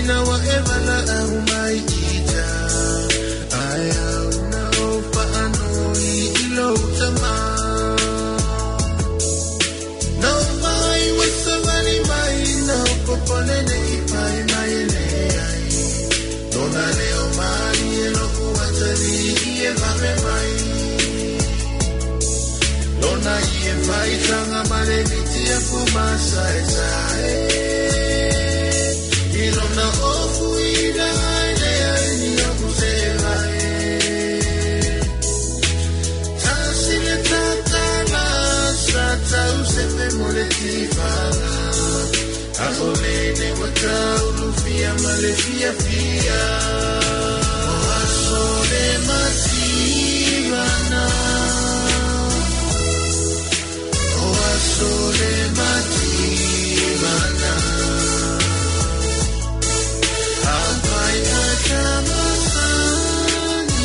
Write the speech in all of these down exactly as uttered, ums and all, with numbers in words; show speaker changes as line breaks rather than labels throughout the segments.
ina wa evala au mai ita ai au na o fa anoi ilo tama no mai wasavani mai no popole ne ipai mai le ai dona leo mai elo kuatari e vame mai dona ie vai tanga mare vitia kumasa esae ilona ofu ida ne ai ni obuseva tasile tatala sata usepe moletiva asolene wata ulufia malefia fia asole mativana asole mativana apai atamasani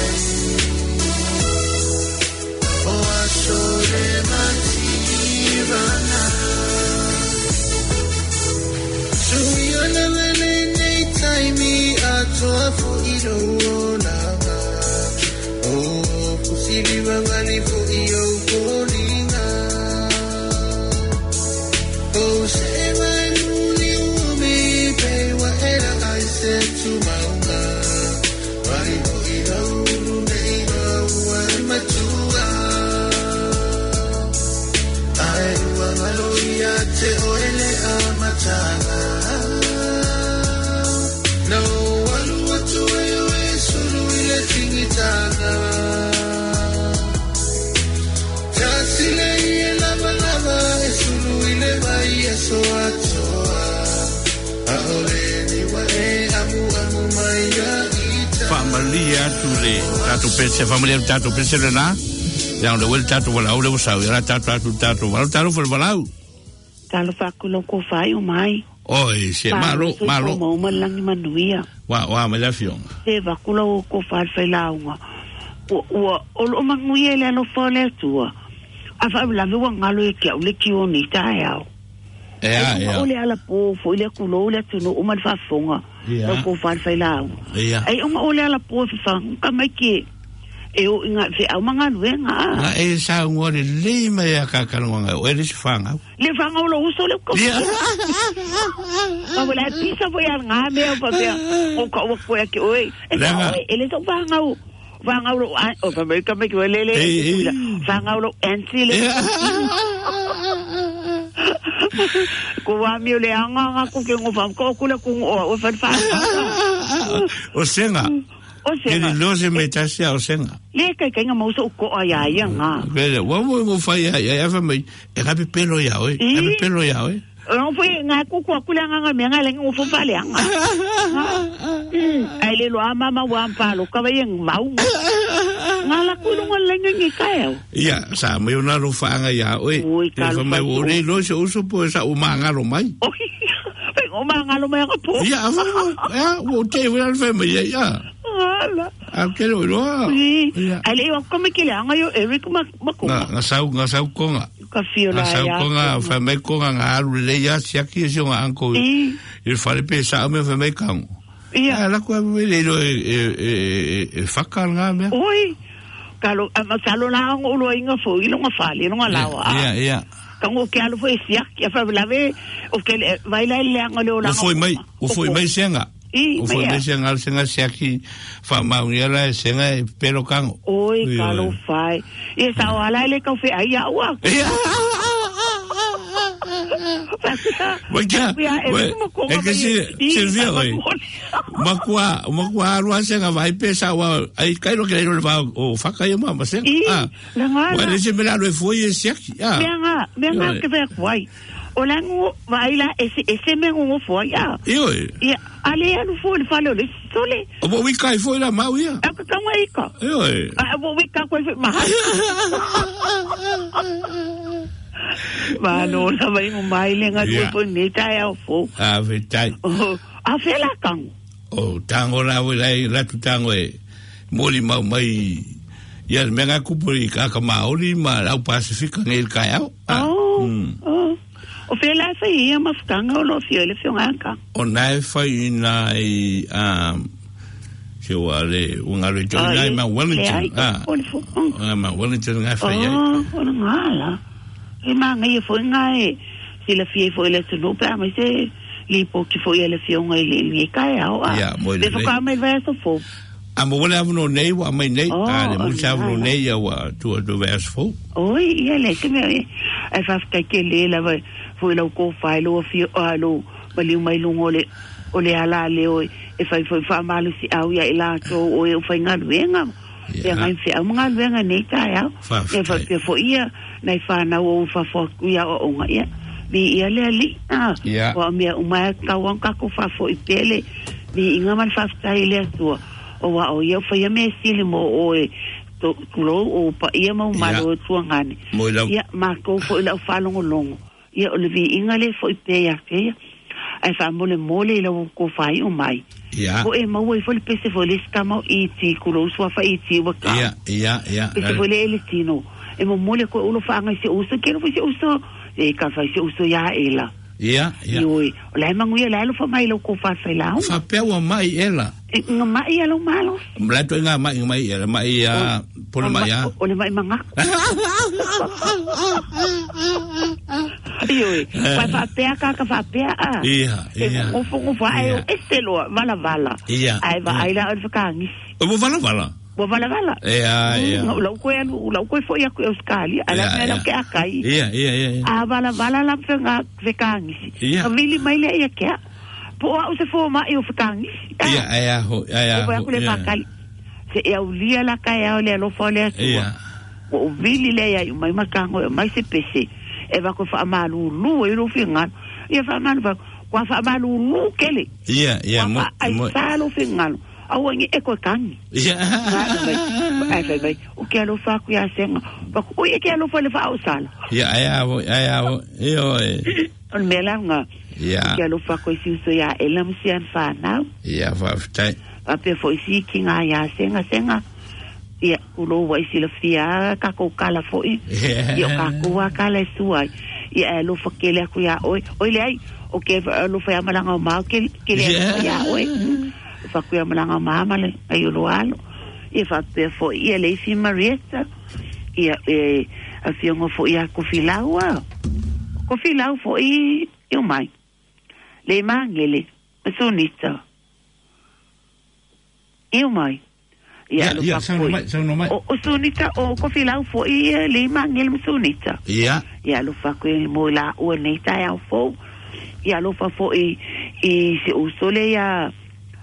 o asole mativana suyana vele nei taimi atoafu iroona o kusili vavali fu iyo kolinga o sema nuli umi pewa era I said to maunga wari ko irauru neira ua matua ai ua maloia te oele a matanga no walu atu eo e suru ile tingitanga tasile ie lava lava e suru ile vai e so atoa aole ni wa e amu amu mai ya ita
familia tule tatu pese familia tatu pese na ya ndo wel tatu wala ule usau ya tatu tatu tatu wala tatu fo wala
talo fa kulo ko fai o mai
oi se malo malo
mo malangi manuia
wa wa me la fion
se va kulo ko fa fa launga o o o manguie le no fole tua afa la ve ngalo e ke o le ki o ni ta ya
ya ya
o le ala po fo le kulo le tuno o man fa fonga no ko fa fa launga
ya
ai o o le ala po fa ka mai ke e o inga fe au manga nuenga
na e sa ngore le me ya ka ka nganga o le fanga
le fanga lo uso le ko ba la pisa foi al nga me o pa o ko o ko ke oi ele so fanga o fanga o o fa me ka me ke le le fanga o anti le ko wa mi le anga nga ko ke ngo fa ko ko le ko o fa fa
o senga
o senga
ele lo se metase o senga
le ka ka nga mo so ko ya ya nga
vele wa mo mo fa ya ya fa me e ka pelo ya oi e pelo ya oi
no foi nga ku ku kula nga me nga le ngo fo fa le nga ai le lo ama ma wa pa lo ka ba yeng mau nga la ku lo le ngi ka yo
ya sa me una ro fa nga ya oi e fa me wo le lo se uso po sa o manga ro mai
o manga lo me ka po
ya fa ya wo te wo al fa me ya ya
ala
a kero lo
ai le ko me ke le nga yo Eric ma ma ko
nga sa nga sa ko nga
ka fio la
ya ko nga fa me ko nga alu le ya sia ki se nga anko il fallait pe sa me fa me kan ya la ko me le lo e e fa kan nga me
oi kalo ma salo la ngo lo inga fo ilo nga fali no nga lawa
ya ya
kango ke alu foi sia que fa lave o que vai lá ele nga lo la
o foi mai o foi mai senga o foi mai senga senga sia ki fa ma uniela senga pero kan
oi kalo fai e sa wala ele ka fe ai awa
Waka, é que se servia oi. Makua, makua arua senga vai pesa wa ai kai lo que ele vai o faca e mama senga. Ah. Wa esse melado e foi esse aqui. Ah.
Venga, venga que vai vai. Olango vai lá esse esse mengo foi ah.
Io.
E ali no foi falou le sole.
O bo wi kai foi la mau ia.
É que tão aí cá.
Io.
Ah, bo wi kai foi ma. Mano, la vai mo mai lenga tu po ni ta e fo.
Ah, vetai.
A fela kang.
O tango la vai la tu tango e moli mau mai. Ia menga kupuri ka ka maoli ma au Pacifica ngel kai au.
Oh. O fe la fa ia mafkanga o lo fio le fio ngaka.
O nai fa ina i um se wale unga le jona ma Wellington. Ah. Ma Wellington nga fa ia.
Oh, ona ngala. E ma ngai fo ngai si la fie fo le tino pa ma se li po ki fo ia le fio ngai le ni kai au.
Ya, mo le.
Le fo ka mai va so fo.
Amo wala avno nei wa mai nei. Ah, le mo sa avno nei ya wa tu do vers fo.
Oi, ia le ke me. Ai fa ka ke le la va foi lo ko fai lo fi alo mali mai lungo le o le ala le o e fai foi fa malu si au ya ila to o e fai ngal venga e ngai fi am ngal venga nei ka ya e fa pe fo ia nei fa na o fa fo ia o nga ia bi ia le li ah o me o mai ka wan ka ko fa fo i pele bi inga man fa sta ile to o wa o ia fa ia me sili mo o e to kulo o pa ia mo malo tu ngani ia ma ko fo ila fa longo longo ia o le vi inga le foi pe ya ke ai fa mole mole le ko fai o mai
ia
o e mau e foi pe se foi ska mau i ti kulo so fa i ti wa ka
ia ia ia
se foi le tino e mo mole ko ulo fa nga se uso ke no se uso e ka fa se uso ya ela
ia ia
oi o le mangu ia le fa mai lo ko fa fa la
fa pe wa mai ela
nga mai ia lo malo
mla to nga mai mai ela mai ya por mai ya
o le mai manga Oi, vai fazer a caca fazer a.
Ia, ia.
O fogo vai, este lo, vala vala. Aí vai lá o ficangi.
Eu vou vala vala.
Vou vala vala.
Ia, ia.
Lo ko é, lo ko foi a escali, ela ela que a cai.
Ia, ia, ia.
Ah, vala vala lá fica ficangi. A vili mai le ia que. Po o se for mai o ficangi.
Ia, ia, ia.
Vai com le facali. Se eu lia lá cai, eu le lo fole.
Ia.
O vili le ia, mai macango, mai se pese. E va ko fa malu lu e lo fingan e fa malu va ko fa malu lu kele
ia ia mo
mo sa lo fingan au ngi e ko kan
ia
ai fa vai o ke lo fa ku ya senga va ko e ke lo fa le fa o sala
ia ia ia io e
on melanga
ia
ke lo fa ko si so ya elam sian fa na
ia va stai
a pe fo si kinga ya senga senga ia ulo wa isi la fia ka ko kala fo i ia ka ko wa kala suai ia lo fa kele ku ya oi oi le ai o ke lo fa malanga ma ke ke le ya oi fa ku ya malanga ma male ai lo alo ia fa pe fo ia le fi marieta ia e a fi ngo fo ia ko filawa ko filaw fo i io mai le mangele sonita io mai
ia ia sono mai sono mai
o sunita o ko filau fo i le mangel sunita
ia
ia lo fa ko mo la o nei ta ya fo ia lo fa fo i i se o sole ya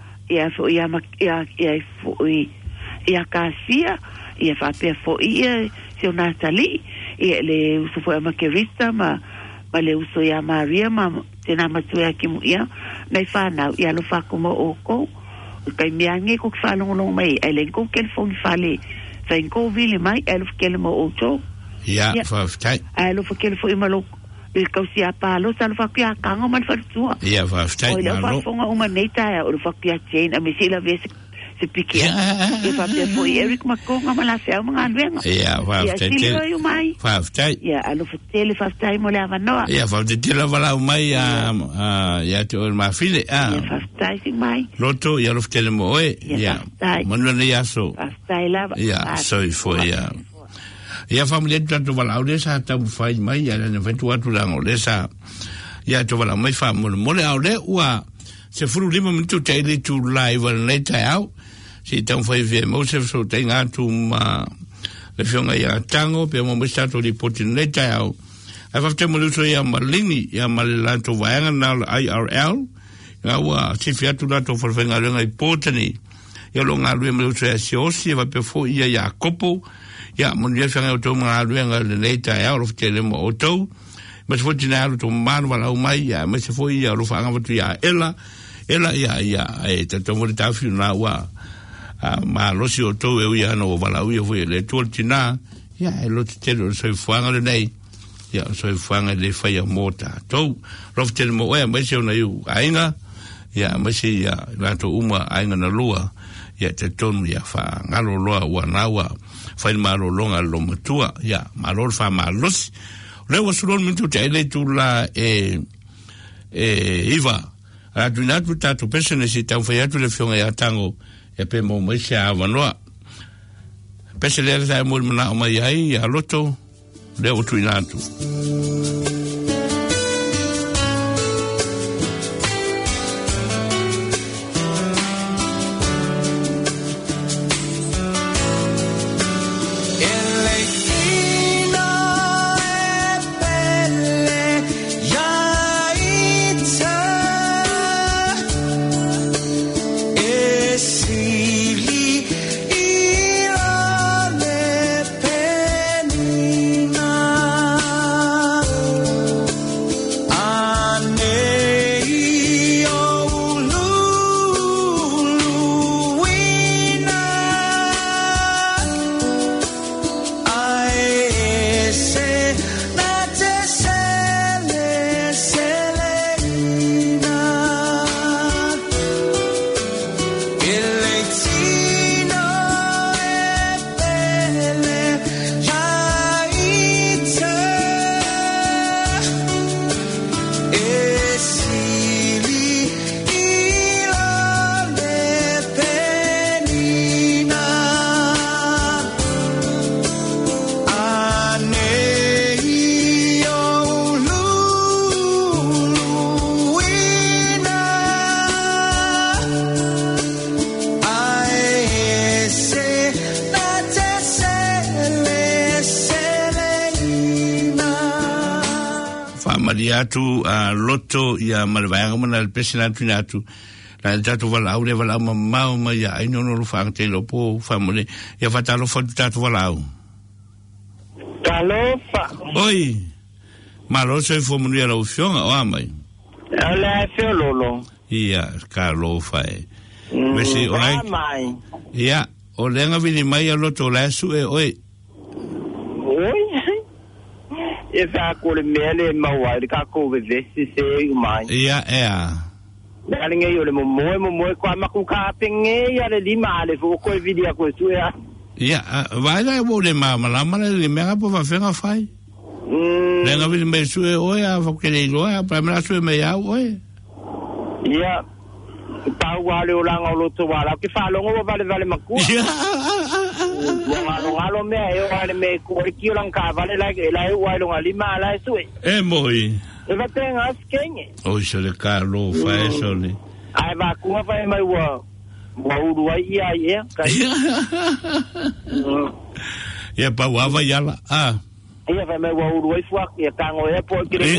ia fo ia ma ia ia fo i ia kasia ia fa pe fo i se ona tali ia le so fo ma kerista ma ma le uso ya Maria ma tena ma tu ya ki mu ia nei fa na ia lo fa ko mo o ko kai miange ko fa long long mai ele ko kel fon fale fa ko vile mai elf kel mo ocho
ja fa stai
ele fo kel fo imalo il kausi a palo sal fa kia kanga man fa tua
ja fa stai
ma lo fa fonga uma neta ya o fa kia chain a misila ves se pique e fa pe fo Eric Makonga mala fe mga anwenga
ja fa stai fa stai
ja alo fa tele fa stai mo le avanoa
ja fa de tele vala mai a ja to ma file ah
fa stai sing mai
loto ja lo tele mo e ja mano ne ja so
fa stai la
ja so fo ja ja familia tanto vala o sa ta fai mai ja ne ventu atu lango le sa ja to vala mai fa mo mo le au le wa se furu lima minuto tele tu live le tau si tão foi ver mo se so tem atu ma le fionga ya tango pe mo stato di potineta au a fa temo lu so ya malini ya malato vaanga na I R L ya wa si fiatu la to for venga lenga potini ya lo nga lu mo so ya si osi va pe fo ya ya kopo ya mo ya fionga to ma lenga le leta ya lo tele mo auto mas fo tina to man wala mai ya mas fo ya lo fanga tu ya ela ela ya ya e te to mo ta fi na wa a ma lo si o to e ia no vala u foi le toltina ya e lo te lo so fuanga le nei ya so fuanga le fa ya mota to roftel mo e ma se ona yu ainga ya ma se ya la to uma ainga na lua ya te ton ya fa ngalo loa wa na wa fa il malo longa lo matua ya malo fa malos le wa sulon mintu te ele tu la e e iva a tu na tu ta tu pesene si ta fa tu le fionga ya tango e pe mo mo sia vanoa pesele sa mo na o mai ai a loto le o tu na tu atu a loto ia malvanga mana el presidente atu la tatu vala au le vala ma ma ia ai no no fa te lo po famole ia fa talo fa tatu vala au
talo fa
oi ma lo se fo mu ia lo fion o amai
ala fe lolo
ia ka lo fa e mesi o ai ia o lenga vini mai a loto la su e oi
oi e fa ko le mele ma wa ka ko ve se se mai
ia ea
Dalinge yo le mo mo mo mo kwa makuka penge ya le lima le fo ko video ko tu ya
ia vai la mo le mama la mala le me po fa fenga fai mm le ngavi me su e o ya fo ke le lo ya pa me la su me ya o
ia pa wa le o la ngolo to wa la ke fa lo ngo vale vale maku ia ngalo ngalo me yo vale me ko ki lang ka vale la la wa lo lima la su
e moi
e va tenga skenye
o se le Carlo fa eso ni
ai va ku fa mai wa wa u wa ia ia ka
ia pa wa va ya la ah
ia fa mai wa u wa fu ia ka ngo e po ki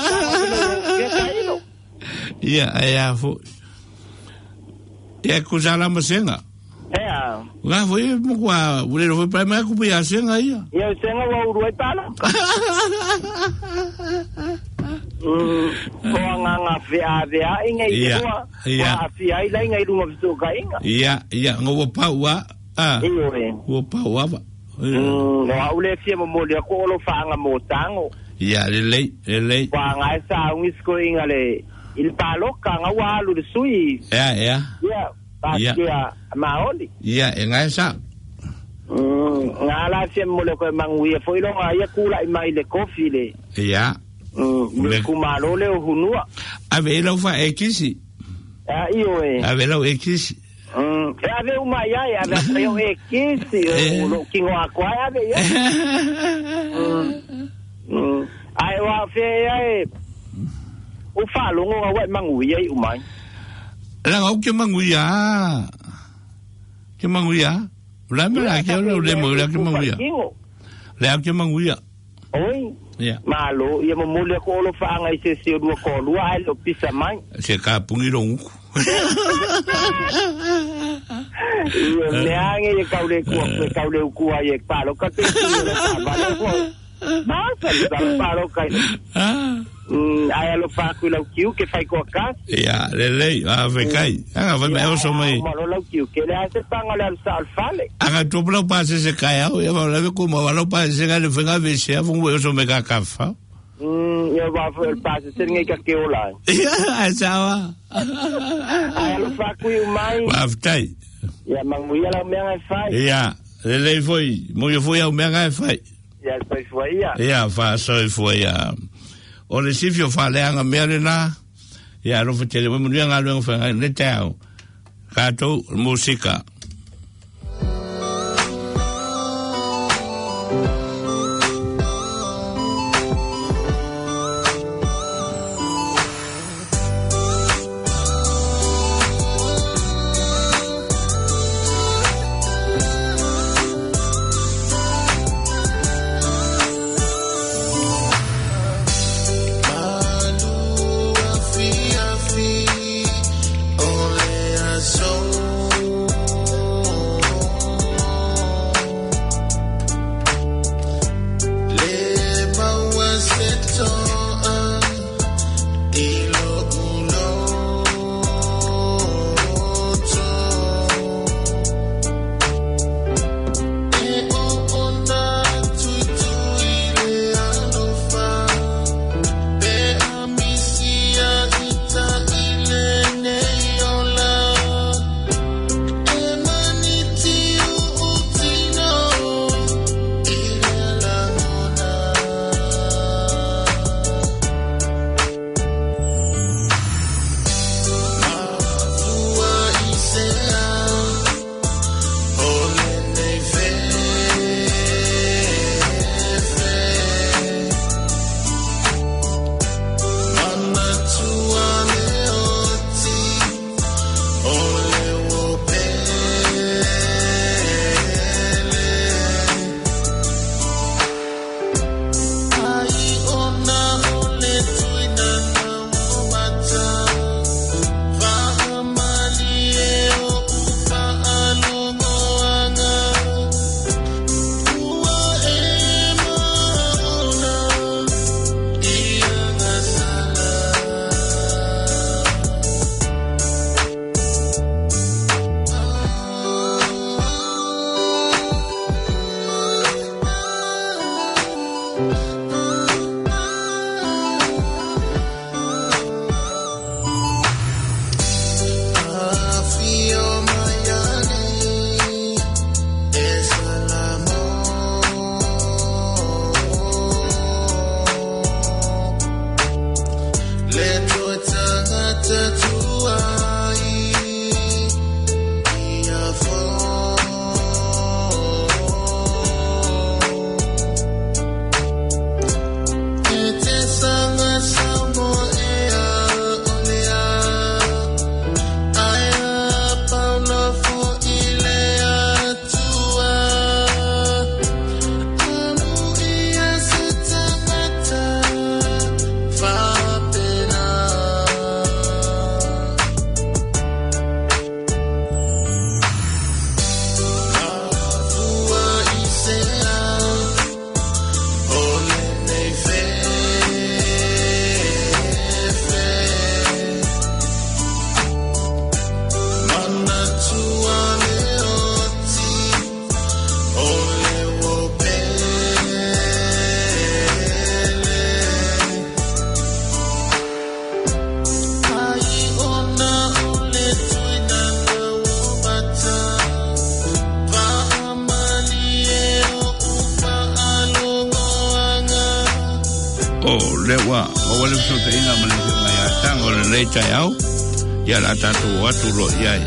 ia ia fu ia ku sala masenga
ea
nga foi mo kwa u le foi pa mai ku pia senga ia
ia senga wa u wa tala ko nga nga vea vea inga i tua wa fia i lai ngai runga vitu ka inga
ia ia ngo pa wa ah wo pa wa va
no aule fia mo le ko lo fa nga mo tango
ia le le le le
wa nga sa ngis ko inga le il palo ka nga wa lu sui
ia ia
ia pa ia maoli
ia nga sa
nga la fia mo le ko mangui foi lo nga ia kula i mai le kofi le
ia
le kumalo le hunua
ave lo fa ekisi
ah io e
ave lo ekisi
mm ave uma ya ya ave yo ekisi lo kingo akwa ave ya mm ai wa fe ai o fa lo ngo wa mangui ai umai
la o ke mangui ya ke mangui ya la me la ke lo le mo la ke mangui ya la ke mangui ya
oi
yeah
malo ia mo mole ko lo fa nga ise se do ko lo ai lo pisa mai
se ka pungi lo nku
ia me ange e ka le ko e ka le ku ai e pa lo ka te ba lo ko ma sa da pa lo ka ah mm ai lo fa ku lo kiu ke fai ko ka
ia le le a ve kai anga va me so mai
ma lo kiu ke le ase panga le sal fale
anga tu pro pa se kai au ia va le ko ma lo pa se ga le fenga ve se fu mo so me ka kafa
mm ia va el pa se ngai ka ke ola
ia sawa
ai lo fa ku mai
va tai
ia mangu ia la me ngai fai
ia le le foi mo yo foi au me ngai fai
ya sai fuia
ya fa sai fuia o le sifio fa le anga merena ya ro fetele mo ndia nga lo fa ne tao kato música Tayao ya la tatu watu ro yai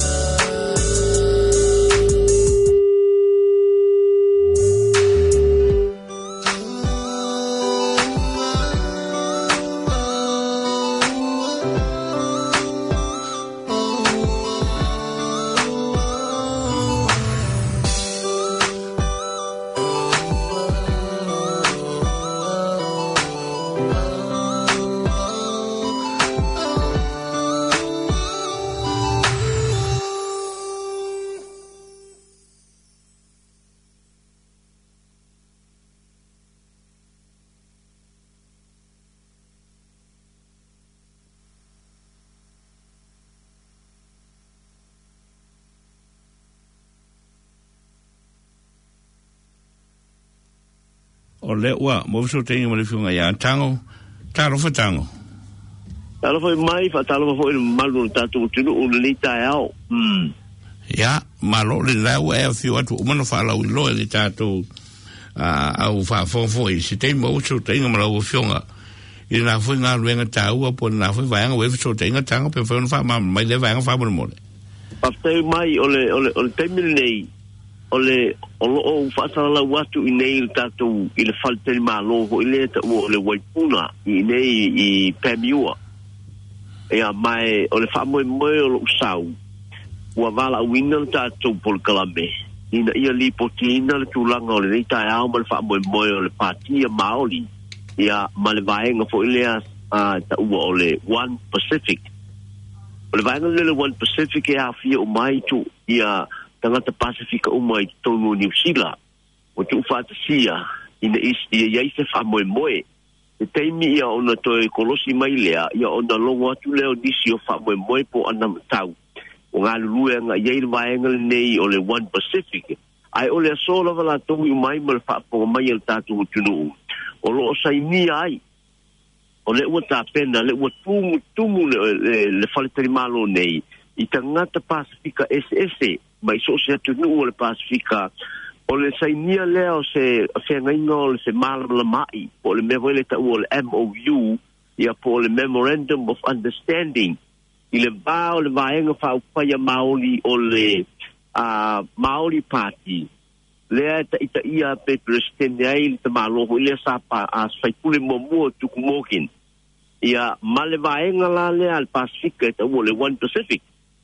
o le ua mo so tengi mo le fiunga ya tango taro fa tango
taro fa mai fa taro fa malu tatu tulu u le taiao mm
ya malo le la ua e fiu atu umano fa la u lo le tatu a au fa fo fo i se te mo so te ngam la o fionga i na fo nga luenga ta u po na fo vai nga we so te nga tanga pe fo fa ma mai le vai nga fa mo mo
pa te mai ole ole ole te nei ole ole o fa sa la watu i nei ta tu i le falte ma lo ho ile ta o le waipuna i nei i pemiua e a mai ole fa mo mo o sau wa vala winner ta tu por kalame ina ia li potina le tulanga o le nei ta ao mal fa mo mo o le patia maoli ia mal vai nga fo ile a ta o le One Pacific ole vai nga le One Pacific e a fia o mai tu ia tangata Pasifika o mai tonu New Zealand o tu fantasia ina is ia ia se fa mo mo e teimi ia ona toi kolosi mai lea ia ona longo atu leo disi o fa mo mo po ana tau o ngā lulu nga iei vaenga nei o le One Pacific ai o le sola wala tongu i mai ma le whaaponga mai al tātu o tunu o lo o saini ai o le ua tāpena le ua tumu tumu le, le, le whaletari malo nei i tangata Pasifika S S mai so se tunu o le Pasifika o le sainia leo se whengainga o le se malama mai o le mewa le tau o le M O U ia po le Memorandum of Understanding i le ba o le vaenga whaupaya Maori o le uh, Maori Party. Lea ta ita ia pe presidente ai le tamaloho i le sapa a saipule momua tuku mokin. Ia ma le vaenga la lea al Pasifika ita o le One Pacific.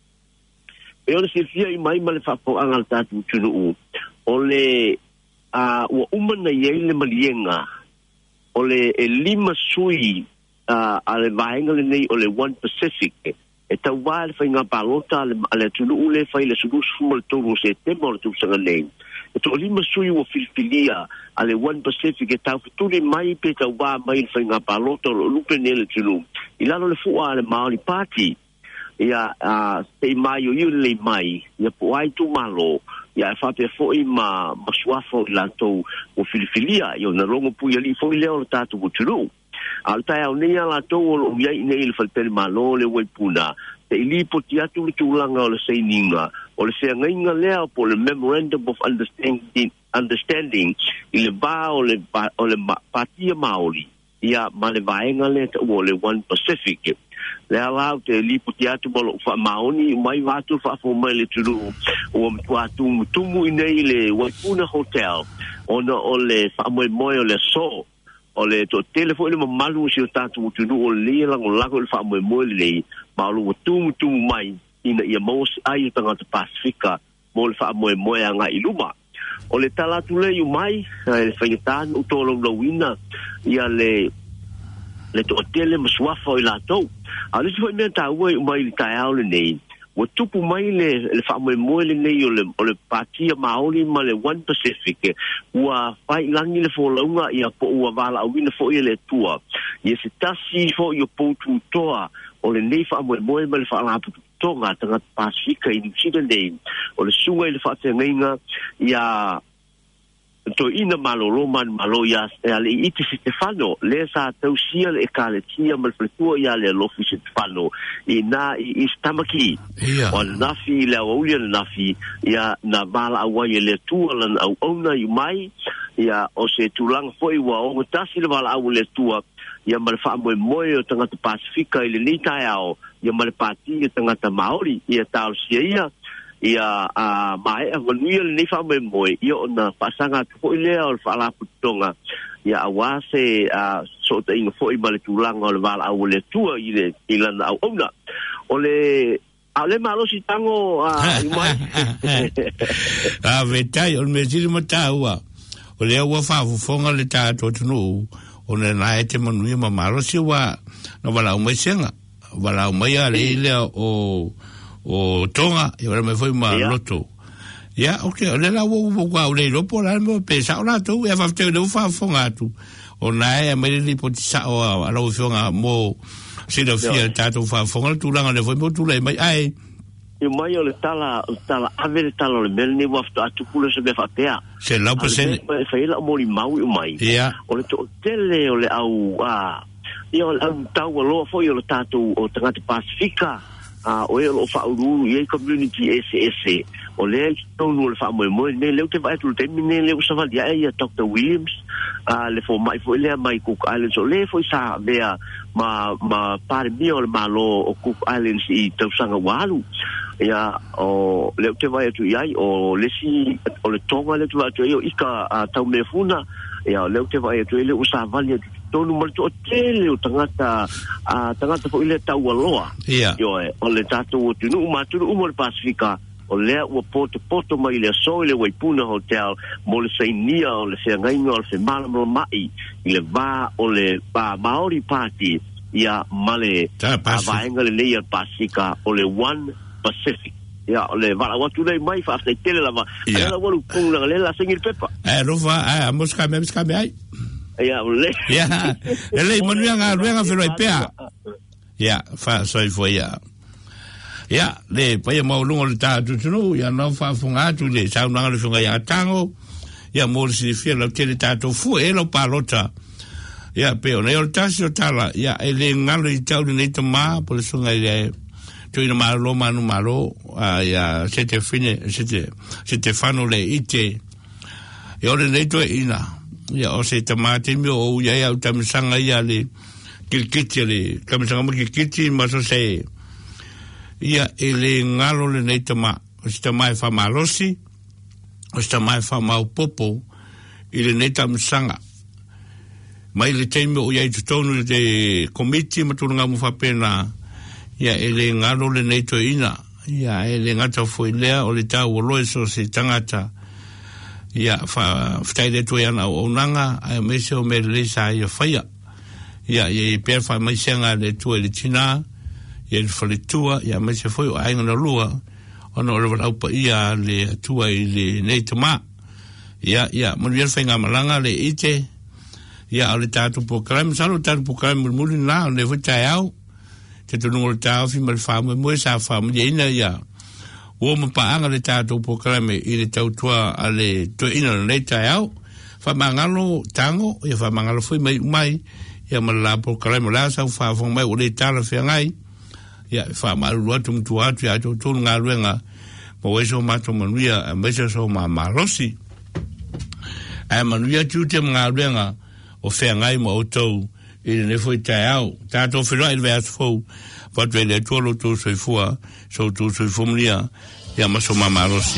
E o le sifia i mai ma le whapo angal tatu tunu u. O le uh, ua umana iei le malienga. O le e lima sui uh, a le vaenga le nei o le One Pacific. E tau wā le whai ngā pālota a le tunu ule whai le suru sumal tōru se te mora tu sanga nei. E tō lima sui o Filipilia a le One Pacific e tau whituri mai pe tau wā mai le whai ngā pālota o lupe ne le tunu. I lalo le fua a le Maori Party. Ia uh, te mai o iu le mai. Ia po ai tu malo. Ia e whape foi ma masuafo i lantou o Filipilia. Ia na rongo pui ali foi leo le tātu o tunu. Al tai au nei ala tau o iai nei le falpere malo le waipuna. Te ili po ti atu le tūlanga o le seininga. O le seangainga lea po le Memorandum of Understanding, understanding i le ba o le, ba, o le ma, patia Maori. Ia ma le vaenga le ta o le One Pacific. Le alau te ili po ti atu malo wha maoni mai watu wha fo mai le turu o mtuatu mtumu i nei le waipuna hotel. Ona o le wha moe moe o le so. O le to telefo le malu si o tatu tunu o le lango lango le fa mo mo le malu tu tu mai ina ia mos ai tanga te Pasifika mo le fa mo mo nga iluma o le tala tu le mai le faitan o to lo wina ia le le to tele mo swafo ila to ali foi me ta o mai ta au le nei o tupu mai le le fa mo mo le nei o le o le patia Maori ma le One Pacific ua fai langi le folaunga ia po ua wala au wina fo i le tua ia se tasi fo i o poutu toa o le nei fa mo mo ma le fa la tonga tanga Pasifika i New nei o le sunga i le fa te ngainga ia to ina malolo man malo ya ale iti Stefano le sa tausia le kaletia mal fletua ya le lofi Stefano ina istamaki o nafi le o le nafi ya na bala awai le tua lan au ona i mai ya o se tulang foi wa o tasi le bala au le tua ya mal fa mo mo tanga te Pasifika ile ni taiao ya mal pati tanga te Maori ya tal sia ia a mai a vanuia ni fa me moi ia ona pasanga ko ile o fala putonga ia awase a so te inga foi male tulanga o vala au le tua ile ilana au ona ole ale malo si tango a mai
a vetai on me tiri mata ua ole ua fa fonga le ta to tunu ona na ete manuia ma malo si wa no vala o mai senga vala o mai ale ile o o tonga e ora me foi ma yeah. Loto ya yeah, okay le la wo wo wa le lo por almo pesa ora tu e fa te lo fa fonga tu o na e me li po sa o ala o fonga mo se do fia tato fa fonga tu langa le foi mo tu le mai ai
e mai o le tala tala ave le tala le mel ni wa fu atu kulo se be fa pea
se la po se
fa ila mo li mau o mai
ya
o le to tele o le au a io al tau lo foi o tato o tanga te Pasifika a o e lo fa uru e community S S o le tonu le fa mo mo ne le te vai tu te ne le usa va dia e Doctor Williams a le fo mai fo le mai Cook Islands o le fo sa bea ma ma par mio le malo o Cook Islands i tau sanga walu ia o le te vai tu ia o le si o le tonga le tu va tu ika a tau me funa ia le te vai tu le usa va le tonu mo to tele o tangata a tangata fo ile tau aloa yo e o le tatu tu no ma tu mo le Pasifika o le o poto poto mai le so le Waipuna Hotel mo le seinia o le se ngai o le malamo mai le va o le pa Maori party ia male a vaenga le le Pasifika o le One Pacific ia o le va wa tu le mai fa te tele la va la wa lu pung la le la singil pepa
e rova a mosca me mosca me ai
ia le
ia ele manuia nga ruenga fero ipea ia fa soi foi ia ia le pai mo lungo le ta tu tu ia no fa funga tu le sa una le funga ia tango ia mo si fia lo tele ta to fu e lo palota ia pe o ne o tasio tala ia ele ngalo i tau ni to ma por so nga ile tu ina ma lo manu malo ia sete fine sete sete fano le ite e ore nei to ina ia o se tamate mi o ia ia tamsanga ia le kilkiti le kamsanga mo kilkiti ma so se ia ele ngalo le nei tama o se tamai fa malosi o se tamai fa mau popo ile nei tamsanga mai le temi o ia tonu de komiti ma tunga mo fa pena ia ele ngalo le nei to ina ia ele ngata foi lea o le tau o loeso se tangata ia fa ftaile to yana o nanga ai mese o me le sa ia faia ia ia per fa mai senga le to le china ia le fa le tua ia mese foi o ai ngana lua ono le va pa ia le tua i le nei tama ia ia mo ia fa nga malanga le ite ia o le tatu program sa lo tatu program mo le na le fa tau te to no le tau fi mal fa mo mo sa fa mo ia ia o mo pa anga le tato programe i le tautua ale to ina le tau fa mangalo tango e fa mangalo foi mai mai ia ma la programe la sa fa fa mai o le tala fe ngai ia fa ma lu atu tu atu ya to to nga luenga mo eso ma to manuia me so ma malosi ai manuia tu te nga luenga o fe ngai mo to i le foi tau tato fe no il vers fo wat we le tolo to so fua so to so fomlia ya ma so mama rosi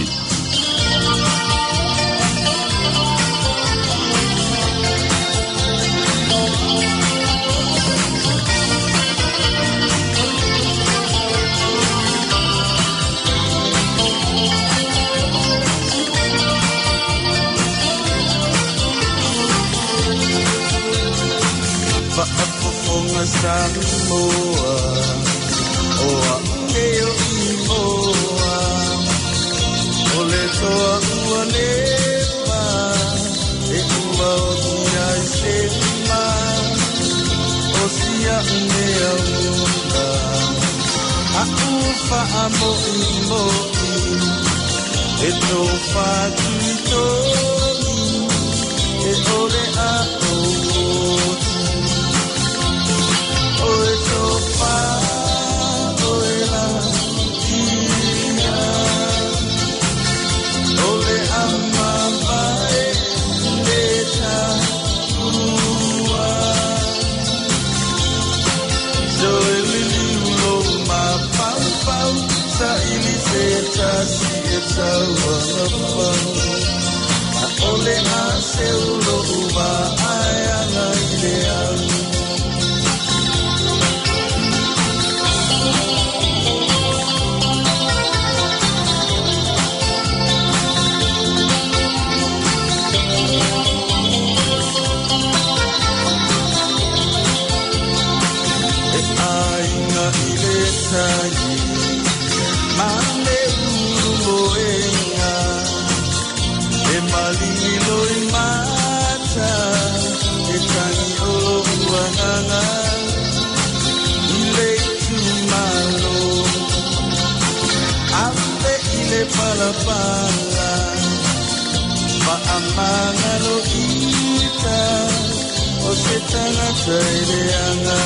Amangalo ita o se tanga tsaile anga